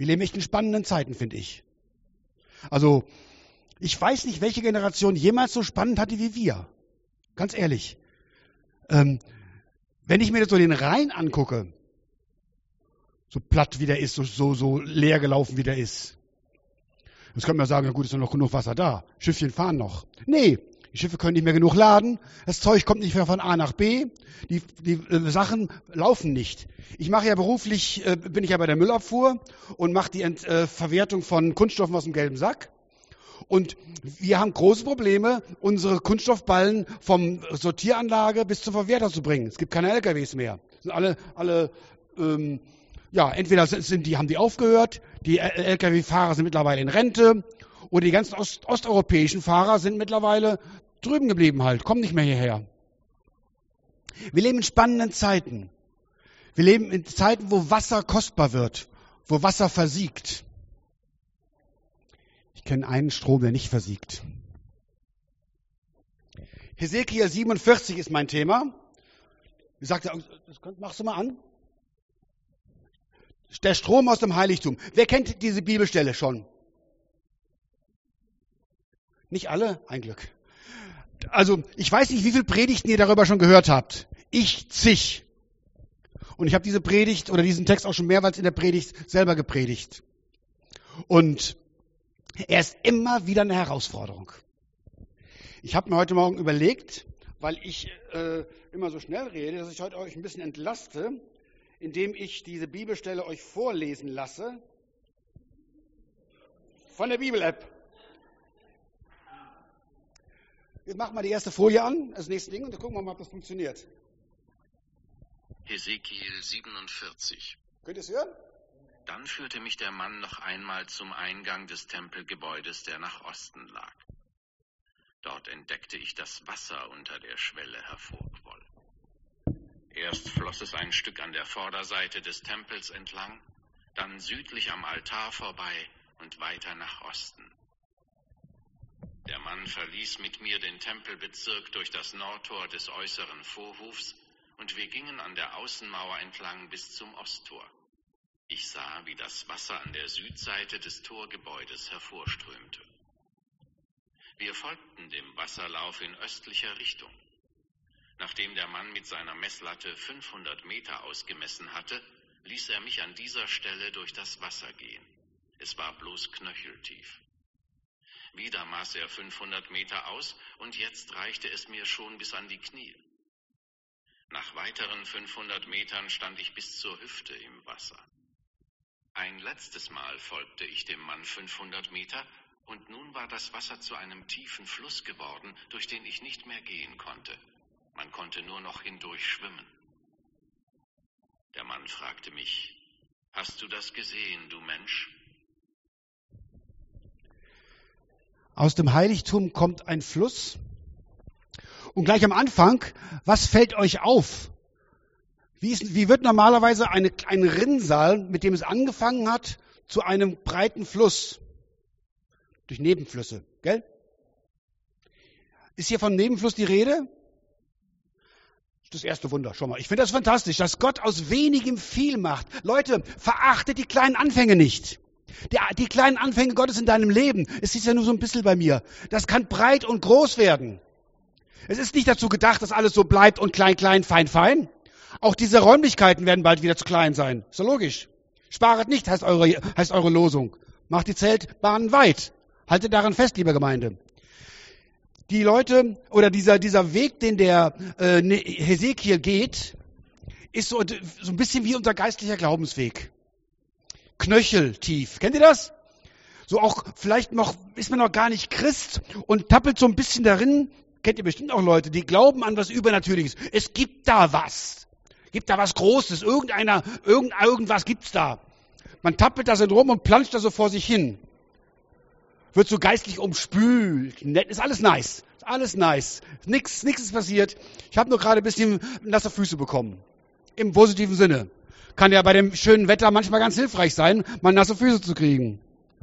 Wir leben echt in spannenden Zeiten, finde ich. Also, ich weiß nicht, welche Generation jemals so spannend hatte wie wir. Ganz ehrlich. Wenn ich mir jetzt so den Rhein angucke, so platt wie der ist, so leer gelaufen wie der ist. Jetzt könnte man sagen, ja gut, ist doch noch genug Wasser da. Schiffchen fahren noch. Nee, die Schiffe können nicht mehr genug laden. Das Zeug kommt nicht mehr von A nach B. Die Sachen laufen nicht. Ich mache ja beruflich, bin ich ja bei der Müllabfuhr und mache die Verwertung von Kunststoffen aus dem gelben Sack. Und wir haben große Probleme, unsere Kunststoffballen vom Sortieranlage bis zum Verwerter zu bringen. Es gibt keine LKWs mehr. Sind alle entweder haben die aufgehört, die LKW-Fahrer sind mittlerweile in Rente oder die ganzen osteuropäischen Fahrer sind mittlerweile drüben geblieben halt, kommen nicht mehr hierher. Wir leben in spannenden Zeiten. Wir leben in Zeiten, wo Wasser kostbar wird, wo Wasser versiegt. Ich kenne einen Strom, der nicht versiegt. Hesekiel 47 ist mein Thema. Ich sagte, machst du mal an? Der Strom aus dem Heiligtum. Wer kennt diese Bibelstelle schon? Nicht alle? Ein Glück. Also, ich weiß nicht, wie viele Predigten ihr darüber schon gehört habt. Ich zig. Und ich habe diese Predigt oder diesen Text auch schon mehrmals in der Predigt selber gepredigt. Und er ist immer wieder eine Herausforderung. Ich habe mir heute Morgen überlegt, weil ich immer so schnell rede, dass ich heute euch ein bisschen entlaste, indem ich diese Bibelstelle euch vorlesen lasse von der Bibel-App. Jetzt machen wir die erste Folie an, das nächste Ding, und dann gucken wir mal, ob das funktioniert. Hesekiel 47. Könnt ihr es hören? Dann führte mich der Mann noch einmal zum Eingang des Tempelgebäudes, der nach Osten lag. Dort entdeckte ich das Wasser unter der Schwelle hervorquollen. Erst floss es ein Stück an der Vorderseite des Tempels entlang, dann südlich am Altar vorbei und weiter nach Osten. Der Mann verließ mit mir den Tempelbezirk durch das Nordtor des äußeren Vorhofs und wir gingen an der Außenmauer entlang bis zum Osttor. Ich sah, wie das Wasser an der Südseite des Torgebäudes hervorströmte. Wir folgten dem Wasserlauf in östlicher Richtung. Nachdem der Mann mit seiner Messlatte 500 Meter ausgemessen hatte, ließ er mich an dieser Stelle durch das Wasser gehen. Es war bloß knöcheltief. Wieder maß er 500 Meter aus und jetzt reichte es mir schon bis an die Knie. Nach weiteren 500 Metern stand ich bis zur Hüfte im Wasser. Ein letztes Mal folgte ich dem Mann 500 Meter und nun war das Wasser zu einem tiefen Fluss geworden, durch den ich nicht mehr gehen konnte. Man konnte nur noch hindurch schwimmen. Der Mann fragte mich, hast du das gesehen, du Mensch? Aus dem Heiligtum kommt ein Fluss. Und gleich am Anfang, was fällt euch auf? Wie wird normalerweise ein Rinnsal, mit dem es angefangen hat, zu einem breiten Fluss? Durch Nebenflüsse, gell? Ist hier vom Nebenfluss die Rede? Das erste Wunder, schau mal. Ich finde das fantastisch, dass Gott aus wenigem viel macht. Leute, verachtet die kleinen Anfänge nicht. Die kleinen Anfänge Gottes in deinem Leben, es ist ja nur so ein bisschen bei mir, das kann breit und groß werden. Es ist nicht dazu gedacht, dass alles so bleibt und klein, klein, fein, fein. Auch diese Räumlichkeiten werden bald wieder zu klein sein. Ist doch logisch. Sparet nicht, heißt eure Losung. Macht die Zeltbahnen weit. Haltet daran fest, liebe Gemeinde. Die Leute, oder dieser Weg, den der Hesekiel geht, ist so ein bisschen wie unser geistlicher Glaubensweg. Knöcheltief. Kennt ihr das? So auch, vielleicht noch, ist man noch gar nicht Christ und tappelt so ein bisschen darin. Kennt ihr bestimmt auch Leute, die glauben an was Übernatürliches. Es gibt da was. Gibt da was Großes. Irgendwas gibt's da. Man tappelt da so rum und planscht da so vor sich hin. Wird so geistlich umspült. Nett, ist alles nice. Ist alles nice. Nix ist passiert. Ich habe nur gerade ein bisschen nasse Füße bekommen. Im positiven Sinne. Kann ja bei dem schönen Wetter manchmal ganz hilfreich sein, mal nasse Füße zu kriegen.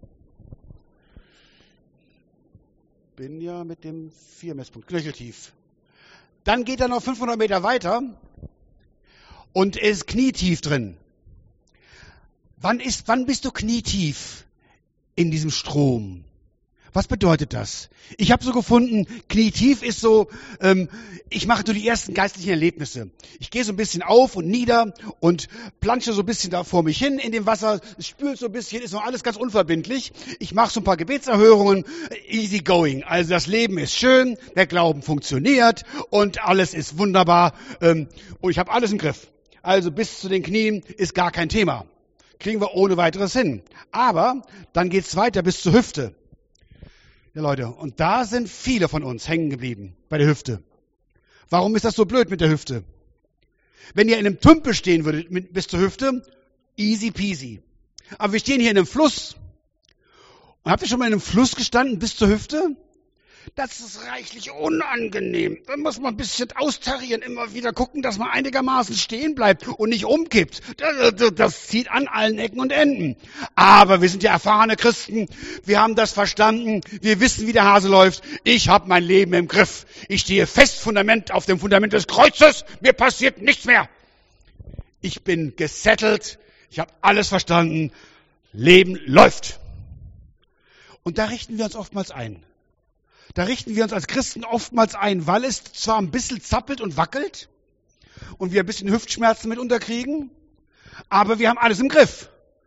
Bin ja mit dem 4-Messpunkt knöcheltief. Dann geht er noch 500 Meter weiter und ist knietief drin. Wann bist du knietief in diesem Strom? Was bedeutet das? Ich habe so gefunden, knietief ist so, ich mache nur die ersten geistlichen Erlebnisse. Ich gehe so ein bisschen auf und nieder und plansche so ein bisschen da vor mich hin in dem Wasser. Es spült so ein bisschen, ist noch alles ganz unverbindlich. Ich mache so ein paar Gebetserhörungen, easy going. Also das Leben ist schön, der Glauben funktioniert und alles ist wunderbar und ich habe alles im Griff. Also bis zu den Knien ist gar kein Thema. Kriegen wir ohne weiteres hin. Aber dann geht's weiter bis zur Hüfte. Ja, Leute, und da sind viele von uns hängen geblieben bei der Hüfte. Warum ist das so blöd mit der Hüfte? Wenn ihr in einem Tümpel stehen würdet bis zur Hüfte, easy peasy. Aber wir stehen hier in einem Fluss. Und habt ihr schon mal in einem Fluss gestanden bis zur Hüfte? Das ist reichlich unangenehm. Da muss man ein bisschen austarieren, immer wieder gucken, dass man einigermaßen stehen bleibt und nicht umkippt. Das zieht an allen Ecken und Enden. Aber wir sind ja erfahrene Christen. Wir haben das verstanden. Wir wissen, wie der Hase läuft. Ich habe mein Leben im Griff. Ich stehe fest auf dem Fundament des Kreuzes. Mir passiert nichts mehr. Ich bin gesettelt. Ich habe alles verstanden. Leben läuft. Und da richten wir uns oftmals ein. Da richten wir uns als Christen oftmals ein, weil es zwar ein bisschen zappelt und wackelt und wir ein bisschen Hüftschmerzen mitunter kriegen, aber wir haben alles im Griff.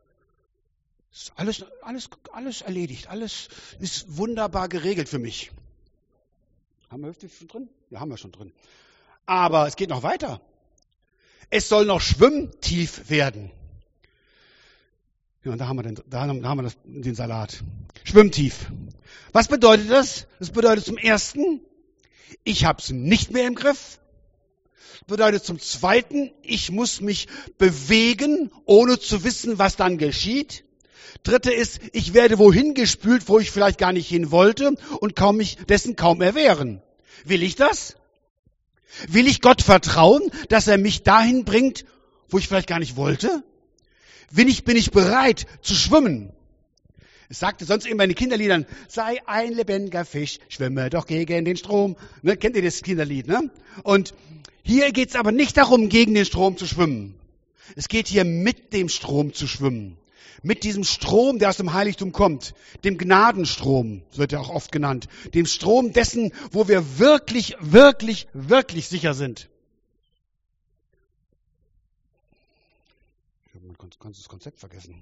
Ist alles erledigt, alles ist wunderbar geregelt für mich. Haben wir Hüfte schon drin? Ja, haben wir schon drin. Aber es geht noch weiter. Es soll noch schwimmtief werden. Ja, und da haben wir den Salat. Schwimmtief. Was bedeutet das? Das bedeutet zum Ersten, ich habe es nicht mehr im Griff. Das bedeutet zum Zweiten, ich muss mich bewegen, ohne zu wissen, was dann geschieht. Dritte ist, ich werde wohin gespült, wo ich vielleicht gar nicht hin wollte und kann mich dessen kaum erwehren. Will ich das? Will ich Gott vertrauen, dass er mich dahin bringt, wo ich vielleicht gar nicht wollte? Bin ich bereit zu schwimmen? Es sagte sonst immer in den Kinderliedern, sei ein lebendiger Fisch, schwimme doch gegen den Strom. Ne, kennt ihr das Kinderlied? Ne? Und hier geht es aber nicht darum, gegen den Strom zu schwimmen. Es geht hier mit dem Strom zu schwimmen. Mit diesem Strom, der aus dem Heiligtum kommt. Dem Gnadenstrom, so wird er auch oft genannt. Dem Strom dessen, wo wir wirklich, wirklich, wirklich sicher sind. Ich habe mein ganzes Konzept vergessen.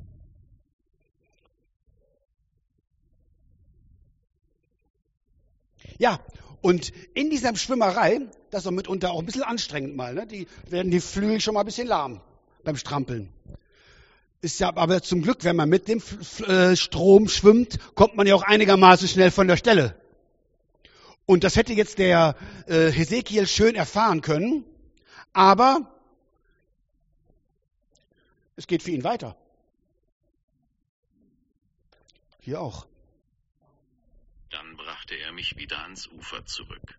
Ja, und in dieser Schwimmerei, das ist auch mitunter auch ein bisschen anstrengend mal, ne? Die werden die Flügel schon mal ein bisschen lahm beim Strampeln. Ist ja aber zum Glück, wenn man mit dem Strom schwimmt, kommt man ja auch einigermaßen schnell von der Stelle. Und das hätte jetzt der Hesekiel schön erfahren können, aber es geht für ihn weiter. Hier auch. Dann brachte er mich wieder ans Ufer zurück.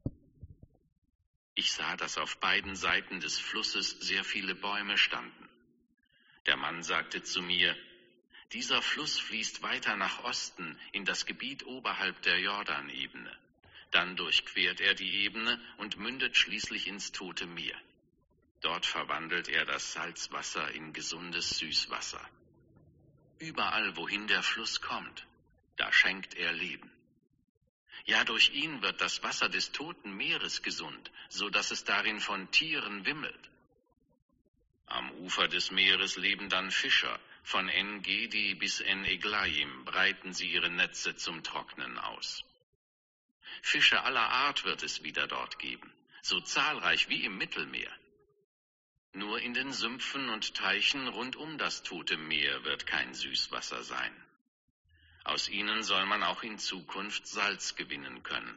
Ich sah, dass auf beiden Seiten des Flusses sehr viele Bäume standen. Der Mann sagte zu mir, dieser Fluss fließt weiter nach Osten in das Gebiet oberhalb der Jordanebene. Dann durchquert er die Ebene und mündet schließlich ins Tote Meer. Dort verwandelt er das Salzwasser in gesundes Süßwasser. Überall, wohin der Fluss kommt, da schenkt er Leben. Ja, durch ihn wird das Wasser des Toten Meeres gesund, so dass es darin von Tieren wimmelt. Am Ufer des Meeres leben dann Fischer. Von En-Gedi bis En-Eglaim breiten sie ihre Netze zum Trocknen aus. Fische aller Art wird es wieder dort geben, so zahlreich wie im Mittelmeer. Nur in den Sümpfen und Teichen rund um das Tote Meer wird kein Süßwasser sein. Aus ihnen soll man auch in Zukunft Salz gewinnen können.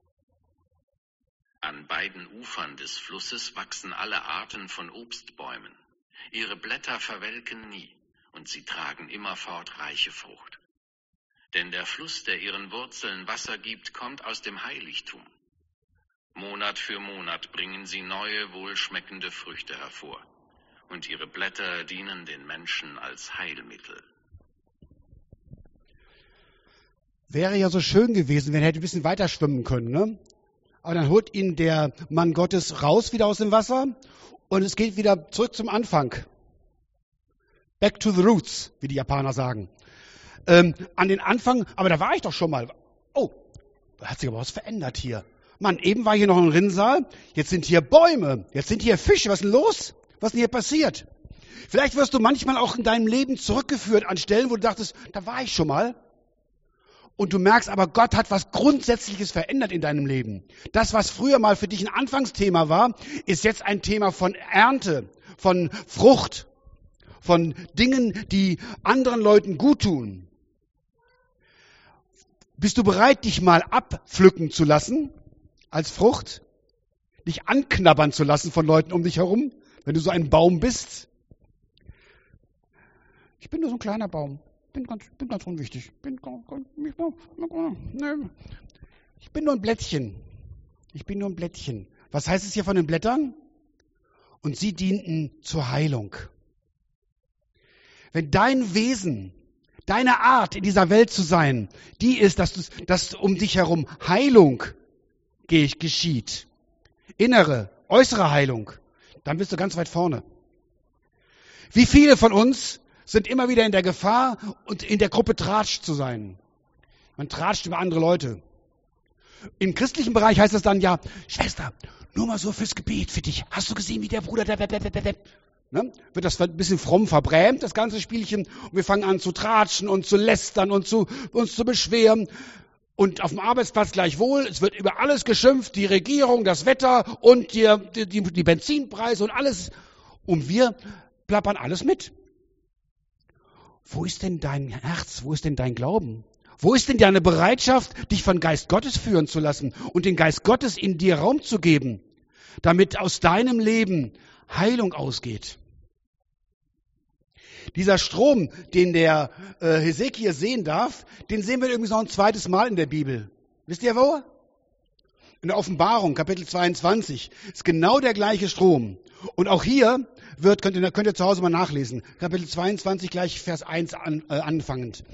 An beiden Ufern des Flusses wachsen alle Arten von Obstbäumen. Ihre Blätter verwelken nie und sie tragen immerfort reiche Frucht. Denn der Fluss, der ihren Wurzeln Wasser gibt, kommt aus dem Heiligtum. Monat für Monat bringen sie neue, wohlschmeckende Früchte hervor. Und ihre Blätter dienen den Menschen als Heilmittel. Wäre ja so schön gewesen, wenn er hätte ein bisschen weiter schwimmen können, ne? Aber dann holt ihn der Mann Gottes raus wieder aus dem Wasser und es geht wieder zurück zum Anfang. Back to the roots, wie die Japaner sagen. An den Anfang, aber da war ich doch schon mal. Oh, da hat sich aber was verändert hier. Mann, eben war hier noch ein Rinnsal, jetzt sind hier Bäume, jetzt sind hier Fische. Was ist denn los? Was ist denn hier passiert? Vielleicht wirst du manchmal auch in deinem Leben zurückgeführt an Stellen, wo du dachtest, da war ich schon mal. Und du merkst aber, Gott hat was Grundsätzliches verändert in deinem Leben. Das, was früher mal für dich ein Anfangsthema war, ist jetzt ein Thema von Ernte, von Frucht, von Dingen, die anderen Leuten gut tun. Bist du bereit, dich mal abpflücken zu lassen als Frucht? Dich anknabbern zu lassen von Leuten um dich herum, wenn du so ein Baum bist? Ich bin nur so ein kleiner Baum. Bin ganz unwichtig. Ich bin nur ein Blättchen. Ich bin nur ein Blättchen. Was heißt es hier von den Blättern? Und sie dienten zur Heilung. Wenn dein Wesen, deine Art in dieser Welt zu sein, die ist, dass um dich herum Heilung geschieht, innere, äußere Heilung, dann bist du ganz weit vorne. Wie viele von uns sind immer wieder in der Gefahr, und in der Gruppe tratscht zu sein. Man tratscht über andere Leute. Im christlichen Bereich heißt es dann ja, Schwester, nur mal so fürs Gebet für dich. Hast du gesehen, wie der Bruder, ne? Wird das ein bisschen fromm verbrämt, das ganze Spielchen. Und wir fangen an zu tratschen und zu lästern und uns zu beschweren. Und auf dem Arbeitsplatz gleichwohl, es wird über alles geschimpft, die Regierung, das Wetter und die Benzinpreise und alles. Und wir plappern alles mit. Wo ist denn dein Herz? Wo ist denn dein Glauben? Wo ist denn deine Bereitschaft, dich von Geist Gottes führen zu lassen und den Geist Gottes in dir Raum zu geben, damit aus deinem Leben Heilung ausgeht? Dieser Strom, den der Hesekiel sehen darf, den sehen wir übrigens noch ein zweites Mal in der Bibel. Wisst ihr wo? In der Offenbarung, Kapitel 22, ist genau der gleiche Strom. Und auch hier könnt ihr zu Hause mal nachlesen, Kapitel 22, gleich Vers 1 anfangend.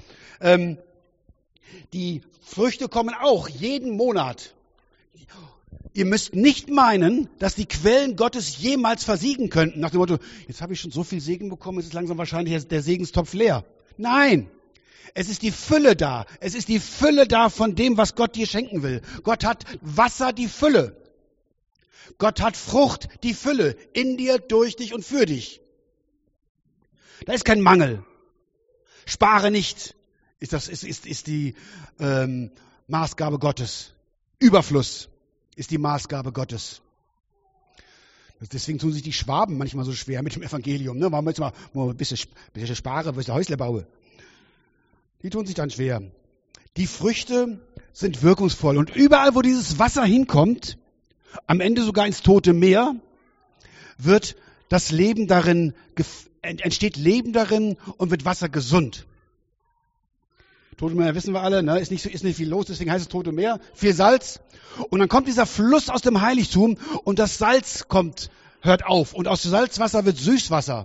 Die Früchte kommen auch jeden Monat. Ihr müsst nicht meinen, dass die Quellen Gottes jemals versiegen könnten. Nach dem Motto, jetzt habe ich schon so viel Segen bekommen, jetzt ist langsam wahrscheinlich der Segenstopf leer. Nein, es ist die Fülle da. Es ist die Fülle da von dem, was Gott dir schenken will. Gott hat Wasser, die Fülle. Gott hat Frucht, die Fülle, in dir, durch dich und für dich. Da ist kein Mangel. Spare nicht, ist die Maßgabe Gottes. Überfluss ist die Maßgabe Gottes. Deswegen tun sich die Schwaben manchmal so schwer mit dem Evangelium. Ne? Warum jetzt mal ein bisschen sparen, wo ich Häusle baue? Die tun sich dann schwer. Die Früchte sind wirkungsvoll. Und überall, wo dieses Wasser hinkommt, am Ende sogar ins Tote Meer, wird das Leben darin, entsteht Leben darin und wird Wasser gesund. Tote Meer, wissen wir alle, ne? Ist nicht viel los, deswegen heißt es Tote Meer, viel Salz. Und dann kommt dieser Fluss aus dem Heiligtum und das Salz hört auf. Und aus Salzwasser wird Süßwasser.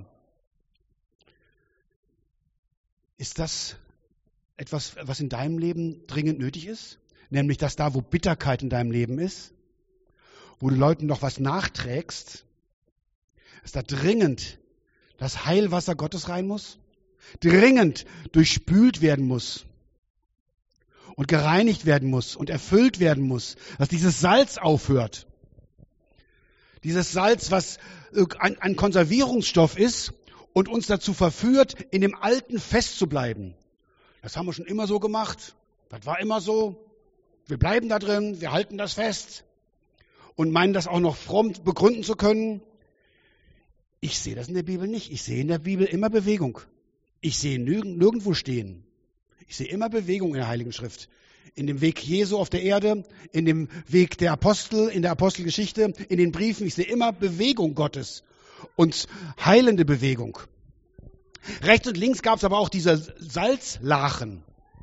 Ist das etwas, was in deinem Leben dringend nötig ist? Nämlich, dass da, wo Bitterkeit in deinem Leben ist, wo du Leuten noch was nachträgst, dass da dringend das Heilwasser Gottes rein muss, dringend durchspült werden muss und gereinigt werden muss und erfüllt werden muss, dass dieses Salz aufhört. Dieses Salz, was ein Konservierungsstoff ist und uns dazu verführt, in dem Alten festzubleiben. Das haben wir schon immer so gemacht. Das war immer so. Wir bleiben da drin, wir halten das fest und meinen das auch noch fromm begründen zu können. Ich sehe das in der Bibel nicht. Ich sehe in der Bibel immer Bewegung. Ich sehe nirgendwo stehen. Ich sehe immer Bewegung in der Heiligen Schrift. In dem Weg Jesu auf der Erde, in dem Weg der Apostel, in der Apostelgeschichte, in den Briefen. Ich sehe immer Bewegung Gottes und heilende Bewegung. Rechts und links gab es aber auch diese Salzlachen.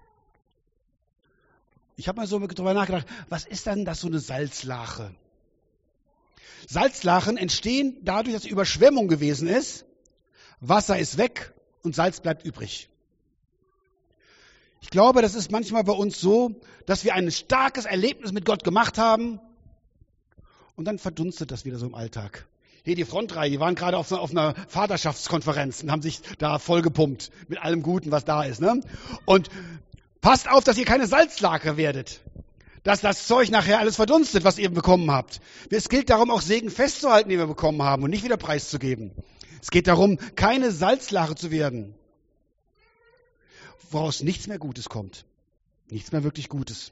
Ich habe mal so drüber nachgedacht, was ist denn das so eine Salzlache? Salzlachen entstehen dadurch, dass Überschwemmung gewesen ist. Wasser ist weg und Salz bleibt übrig. Ich glaube, das ist manchmal bei uns so, dass wir ein starkes Erlebnis mit Gott gemacht haben und dann verdunstet das wieder so im Alltag. Hier die Frontreihe, die waren gerade auf einer Vaterschaftskonferenz und haben sich da vollgepumpt mit allem Guten, was da ist. Ne? Und passt auf, dass ihr keine Salzlaker werdet. Dass das Zeug nachher alles verdunstet, was ihr bekommen habt. Es gilt darum, auch Segen festzuhalten, die wir bekommen haben und nicht wieder preiszugeben. Es geht darum, keine Salzlache zu werden, woraus nichts mehr Gutes kommt. Nichts mehr wirklich Gutes.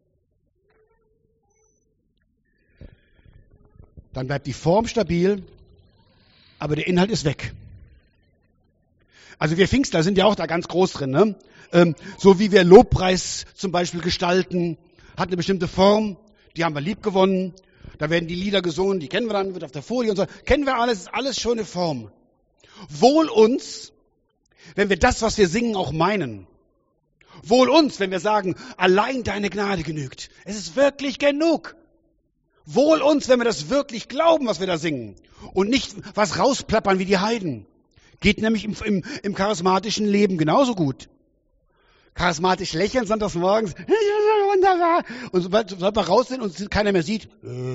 Dann bleibt die Form stabil, aber der Inhalt ist weg. Also wir Pfingstler sind ja auch da ganz groß drin. Ne? So wie wir Lobpreis zum Beispiel gestalten, hat eine bestimmte Form, die haben wir lieb gewonnen. Da werden die Lieder gesungen, die kennen wir dann, wird auf der Folie und so. Kennen wir alles, ist alles schon eine Form. Wohl uns, wenn wir das, was wir singen, auch meinen. Wohl uns, wenn wir sagen, allein deine Gnade genügt. Es ist wirklich genug. Wohl uns, wenn wir das wirklich glauben, was wir da singen. Und nicht was rausplappern wie die Heiden. Geht nämlich im charismatischen Leben genauso gut. Charismatisch lächeln sonntags morgens. Wunderbar. Und sobald wir raus sind und keiner mehr sieht.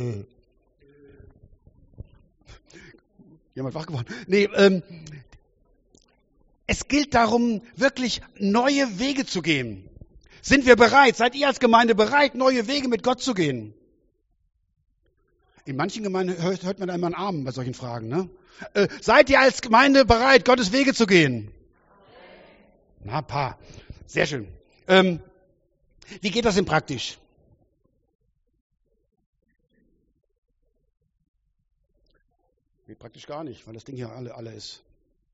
Jemand wach geworden? Nee, es gilt darum, wirklich neue Wege zu gehen. Sind wir bereit? Seid ihr als Gemeinde bereit, neue Wege mit Gott zu gehen? In manchen Gemeinden hört man einmal einen Amen bei solchen Fragen. Ne? Seid ihr als Gemeinde bereit, Gottes Wege zu gehen? Na, paar. Sehr schön. Wie geht das denn praktisch? Geht praktisch gar nicht, weil das Ding hier alle ist.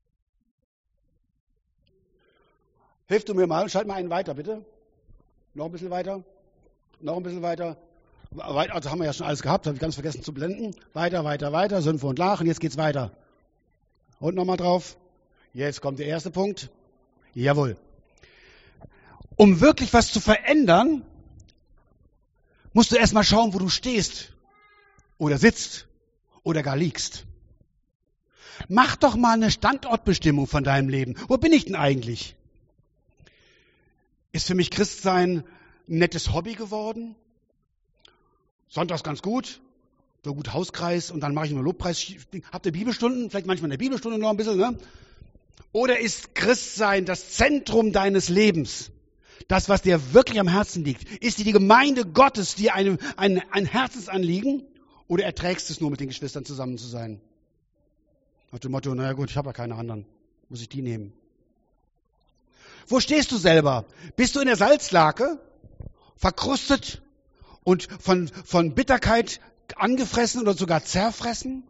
Hilf du mir mal, schalt mal einen weiter, bitte. Noch ein bisschen weiter. Noch ein bisschen weiter. Also haben wir ja schon alles gehabt, habe ich ganz vergessen zu blenden. Weiter, Sümpfe und Lachen, jetzt geht's weiter. Und nochmal drauf. Jetzt kommt der erste Punkt. Jawohl. Um wirklich was zu verändern, musst du erstmal schauen, wo du stehst oder sitzt oder gar liegst. Mach doch mal eine Standortbestimmung von deinem Leben. Wo bin ich denn eigentlich? Ist für mich Christsein ein nettes Hobby geworden? Sonntags ganz gut, so gut Hauskreis und dann mache ich nur Lobpreis. Habt ihr Bibelstunden? Vielleicht manchmal in der Bibelstunde noch ein bisschen, ne? Oder ist Christsein das Zentrum deines Lebens? Das, was dir wirklich am Herzen liegt? Ist die Gemeinde Gottes dir ein Herzensanliegen? Oder erträgst du es nur, mit den Geschwistern zusammen zu sein? Nach dem Motto, naja gut, ich habe ja keine anderen. Muss ich die nehmen? Wo stehst du selber? Bist du in der Salzlake? Verkrustet? Und von Bitterkeit angefressen oder sogar zerfressen?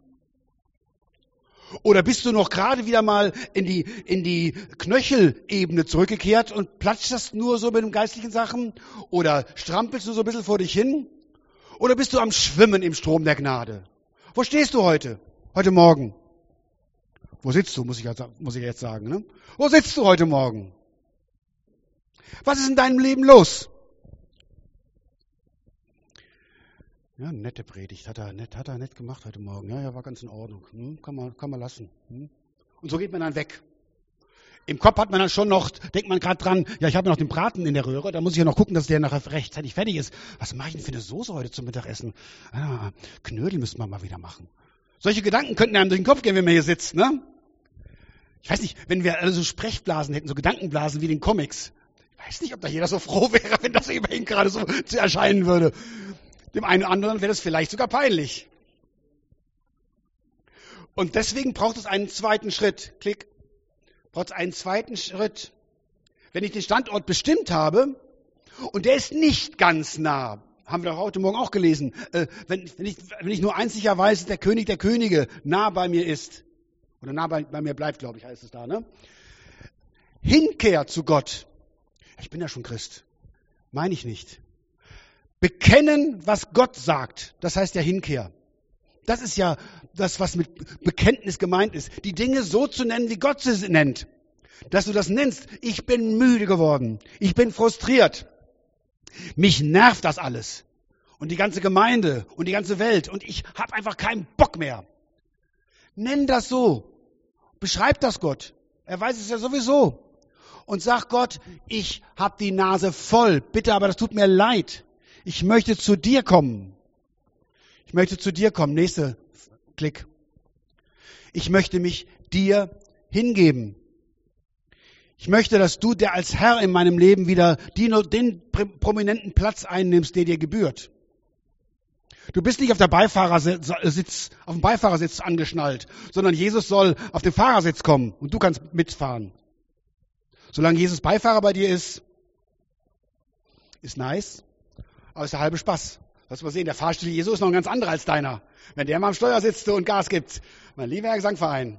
Oder bist du noch gerade wieder mal in die Knöchelebene zurückgekehrt und platschst nur so mit den geistlichen Sachen? Oder strampelst du so ein bisschen vor dich hin? Oder bist du am Schwimmen im Strom der Gnade? Wo stehst du heute? Heute Morgen? Wo sitzt du, muss ich jetzt sagen. Ne? Wo sitzt du heute Morgen? Was ist in deinem Leben los? Ja, nette Predigt, hat er nett gemacht heute Morgen. Ja, war ganz in Ordnung. Kann man lassen. Und so geht man dann weg. Im Kopf hat man dann schon noch, denkt man gerade dran, ja, ich habe noch den Braten in der Röhre, da muss ich ja noch gucken, dass der nachher rechtzeitig fertig ist. Was mache ich denn für eine Soße heute zum Mittagessen? Knödel müssten wir mal wieder machen. Solche Gedanken könnten einem durch den Kopf gehen, wenn man hier sitzt, ne? Ich weiß nicht, wenn wir alle so Sprechblasen hätten, so Gedankenblasen wie in den Comics. Ich weiß nicht, ob da jeder so froh wäre, wenn das über ihn gerade so zu erscheinen würde. Dem einen oder anderen wäre das vielleicht sogar peinlich. Und deswegen braucht es einen zweiten Schritt. Klick. Braucht es einen zweiten Schritt. Wenn ich den Standort bestimmt habe und der ist nicht ganz nah, haben wir doch heute Morgen auch gelesen, wenn ich nur eins sicher weiß, dass der König der Könige nah bei mir ist, oder nah bei mir bleibt, glaube ich, heißt es da, ne? Hinkehr zu Gott. Ich bin ja schon Christ. Meine ich nicht. Bekennen, was Gott sagt. Das heißt ja Hinkehr. Das ist ja das, was mit Bekenntnis gemeint ist. Die Dinge so zu nennen, wie Gott sie nennt. Dass du das nennst. Ich bin müde geworden. Ich bin frustriert. Mich nervt das alles. Und die ganze Gemeinde und die ganze Welt. Und ich habe einfach keinen Bock mehr. Nenn das so. Beschreib das Gott. Er weiß es ja sowieso. Und sag Gott, ich habe die Nase voll. Bitte, aber das tut mir leid. Ich möchte zu dir kommen. Ich möchte zu dir kommen. Nächste Klick. Ich möchte mich dir hingeben. Ich möchte, dass du dir als Herr in meinem Leben wieder den prominenten Platz einnimmst, der dir gebührt. Du bist nicht auf dem Beifahrersitz angeschnallt, sondern Jesus soll auf den Fahrersitz kommen und du kannst mitfahren. Solange Jesus Beifahrer bei dir ist nice, aber ist der halbe Spaß. Lass mal sehen, der Fahrstil Jesu ist noch ein ganz anderer als deiner. Wenn der mal am Steuer sitzt und Gas gibt. Mein lieber Herr Gesangverein.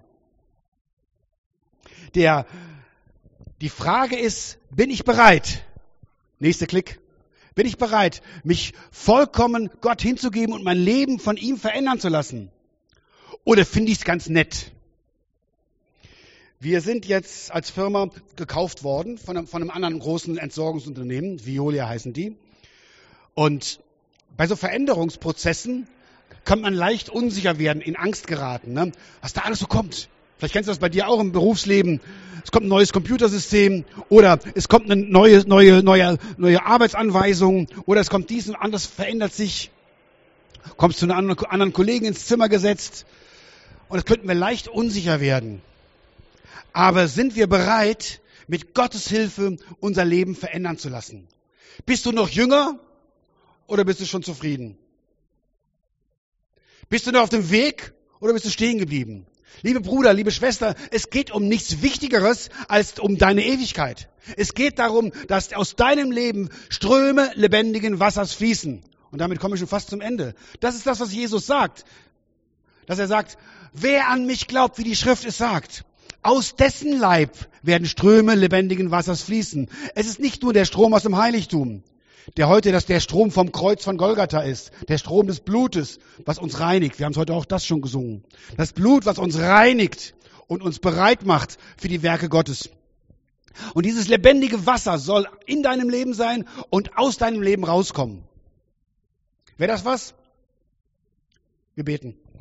Die Frage ist, bin ich bereit? Nächster Klick. Bin ich bereit, mich vollkommen Gott hinzugeben und mein Leben von ihm verändern zu lassen? Oder finde ich es ganz nett? Wir sind jetzt als Firma gekauft worden von einem anderen großen Entsorgungsunternehmen. Veolia heißen die. Und bei so Veränderungsprozessen kann man leicht unsicher werden, in Angst geraten, ne? Was da alles so kommt. Vielleicht kennst du das bei dir auch im Berufsleben. Es kommt ein neues Computersystem oder es kommt eine neue Arbeitsanweisung oder es kommt dies und anderes, verändert sich. Kommst zu einem anderen Kollegen ins Zimmer gesetzt und es könnten wir leicht unsicher werden. Aber sind wir bereit, mit Gottes Hilfe unser Leben verändern zu lassen? Bist du noch jünger oder bist du schon zufrieden? Bist du noch auf dem Weg oder bist du stehen geblieben? Liebe Bruder, liebe Schwester, es geht um nichts Wichtigeres als um deine Ewigkeit. Es geht darum, dass aus deinem Leben Ströme lebendigen Wassers fließen. Und damit komme ich schon fast zum Ende. Das ist das, was Jesus sagt. Dass er sagt, wer an mich glaubt, wie die Schrift es sagt, aus dessen Leib werden Ströme lebendigen Wassers fließen. Es ist nicht nur der Strom aus dem Heiligtum, der Strom vom Kreuz von Golgatha ist, der Strom des Blutes, was uns reinigt. Wir haben es heute auch das schon gesungen. Das Blut, was uns reinigt und uns bereit macht für die Werke Gottes. Und dieses lebendige Wasser soll in deinem Leben sein und aus deinem Leben rauskommen. Wäre das was? Wir beten.